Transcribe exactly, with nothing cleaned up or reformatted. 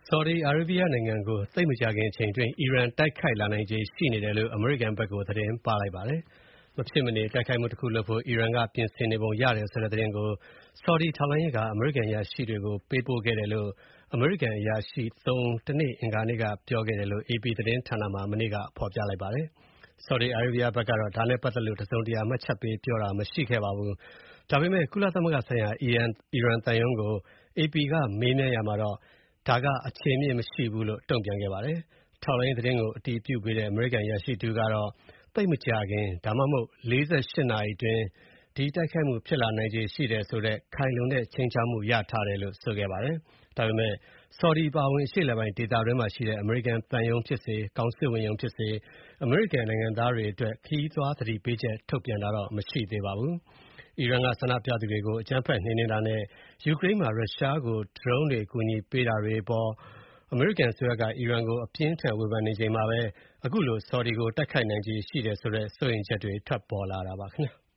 ဆော်ဒီအာရေးဗျနိုင်ငံကိုသိပ်မကြာခင်အချိန်အတွင်းအီရန်တိုက်ခိုက်လာနိုင်ခြေရှိနေတယ်လို့အမေရိကန်ဘက်ကိုသတင်းပါးလိုက်ပါတယ်။မဖြစ်မနေတိုက်ခိုက်မှုတခုလုပ်ဖို့အီရန်ကပြင်ဆင်နေပုံရတယ်ဆိုတဲ့သတင်းကိုဆော်ဒီထောက်လှမ်းရေးကအမေရိကန်အရာရှိတွေကိုပေးပို့ခဲ့တယ်လို့အမေရိကန်အရာရှိသုံးဦးတနေ့အင်္ဂါနေ့ကပြောခဲ့တယ်လို့ အေပီ သတင်းဌာနမှာမနေ့ကဖော်ပြလိုက်ပါတယ်။ဆော်ဒီအာရေးဗျဘက်ကတော့ဒါနဲ့ပတ်သက်လို့တစုံတရာမှတ်ချက်ပေးပြောတာမရှိခဲ့ပါဘူး။ဒါပေမဲ့ကုလသမဂ္ဂဆိုင်ရာအီရန်အီရန်သံရုံးကို အေပီ ကမေးမြန်းရာမှာတော့ဒါကအခြေအမြစ်မရှိဘူးလို့တုံ့ပြန်ခဲ့ပါတယ်။ထောက်လှမ်းရေးသတင်းကိုအတည်ပြုပေးတဲ့အမေရိကန်အရာရှိတဦးကတော့သိပ်မကြာခင်ဒါမှမဟုတ်လေးဆယ့်ရှစ်နာရီအတွင်းဒီတိုက်ခိုက်မှုဖြစ်လာနိုင်ခြေရှိတယ်ဆိုတဲ့ခိုင်လုံတဲ့ခြိမ်းခြောက်မှုရထားတယ်လို့ဆိုခဲ့ပါတယ်။ဒါပေမဲ့ဆော်ဒီအပါအဝင်အရှေ့အလယ်ပိုင်းဒေသတွင်းမှာရှိတဲ့အမေရိကန်သံရုံးဖြစ်စေကောင်စစ်ဝင်ရုံးဖြစ်စေအမေရိကန်နိုင်ငံသားတွေအတွက်ခရီးသွားသတိပေးချက်ထုတ်ပြန်တာတော့မရှိသေးပါဘူး။အီရန်ကဆန္ဒပြသူတွေကိုအကြမ်းဖက်နှိမ်နင်းတာနဲ့ယူကရိန်းမှာရုရှားကို drone တွေကူညီပေးတာတွေအပေါ်အမေရိကန်အစိုးရကအီရန်ကိုအပြင်းထန်ဝေဖန်နေချိန်မှာပဲအခုလိုဆော်ဒီကိုတိုက်ခိုက်နိုင်ခြေရှိတယ်ဆိုတဲ့စိုးရိမ်ချက်တွေထွက်ပေါ်လာတာပါခင်ဗျာ။